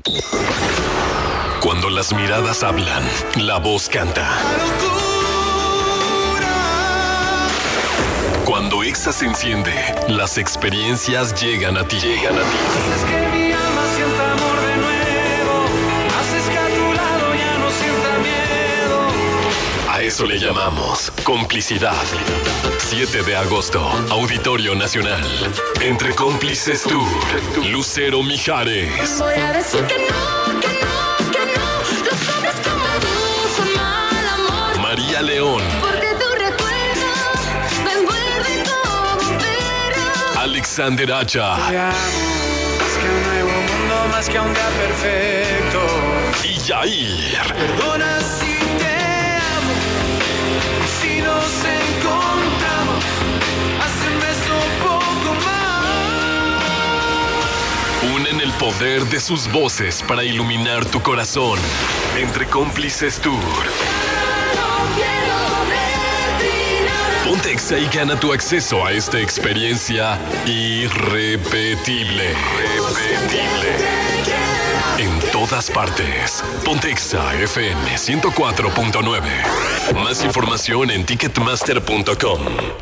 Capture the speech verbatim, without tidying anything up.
Cuando las miradas hablan, la voz canta. Cuando Exa se enciende, las experiencias llegan a ti. Llegan a ti. Haces que mi alma sienta amor de nuevo. Haces que a tu lado ya no sienta miedo. A eso le llamamos complicidad. siete de agosto, Auditorio Nacional. Entre cómplices tú, Lucero Mijares. Voy a decir que no, que no, que no. Los hombres como tú son mal amor. María León. Porque tu recuerdo me envuelve como un perro. Alexander Hacha. Te amo, más que un nuevo mundo, más que un día perfecto. Y Yair. Perdona si te amo, si nos encontramos, haz un beso poco más. Unen el poder de sus voces para iluminar tu corazón. Entre cómplices Tour. No quiero de ti nada. Ponte Exa y gana tu acceso a esta experiencia irrepetible. Irrepetible. En todas partes. Ponte Exa F M ciento cuatro punto nueve. Más información en ticketmaster punto com.